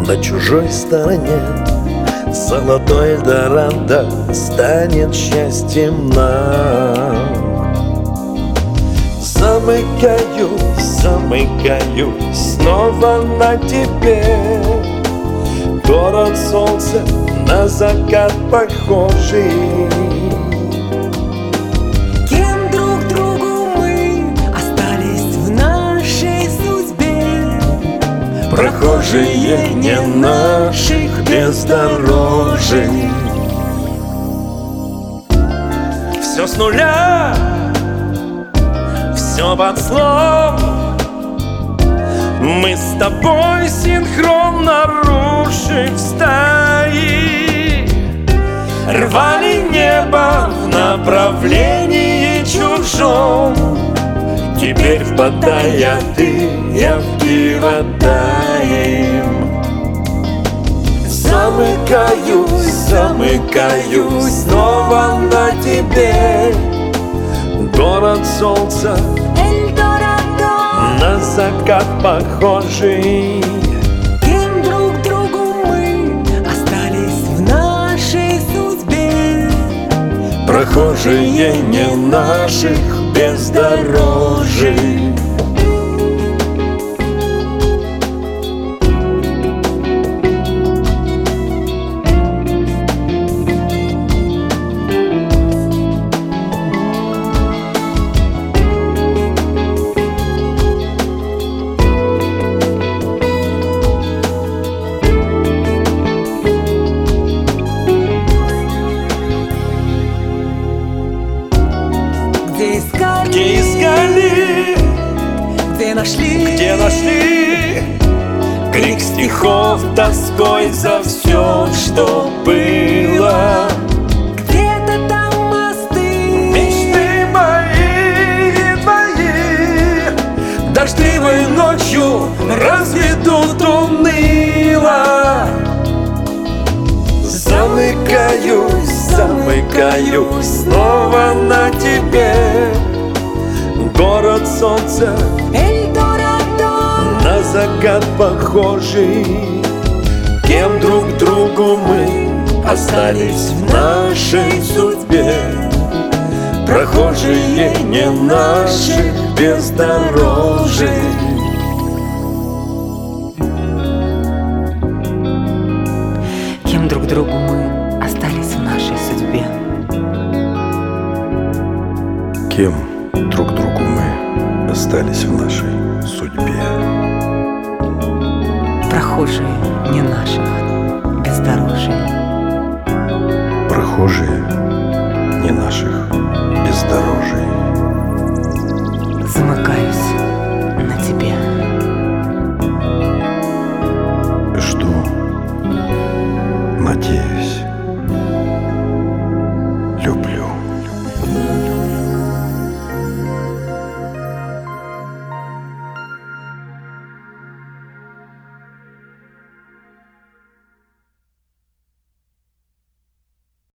на чужой стороне. Золотой Эльдорадо станет счастьем нам. Замыкаюсь, замыкаюсь снова на тебе. Город солнца на закат похожий. Кем друг другу мы остались в нашей судьбе? Прохожие не наших бездорожий. Все с нуля, все под слом. Мы с тобой синхронно рушив стаи, рвали небо в направлении чужом. Теперь впадая ты, явки водаем. Замыкаюсь, замыкаюсь снова на тебе. Город солнца на закат похожий. Кем друг другу мы остались в нашей судьбе? Прохожие не наших бездорожий. Где искали, где нашли крик стихов тоской за все, что было. где-то там мосты, Мечты мои и твои дождливой ночью разведут уныло. Замыкаюсь, замыкаюсь снова на тебе. Город солнца Эльдорадо, на закат похожий. Кем друг другу мы остались в нашей судьбе? Прохожие не наших бездорожий. кем друг другу мы остались в нашей судьбе? Кем друг другу мы остались в нашей судьбе? Прохожие не наших бездорожий. Прохожие не наших бездорожий. Замыкаюсь на тебе. Жду, надеюсь, люблю.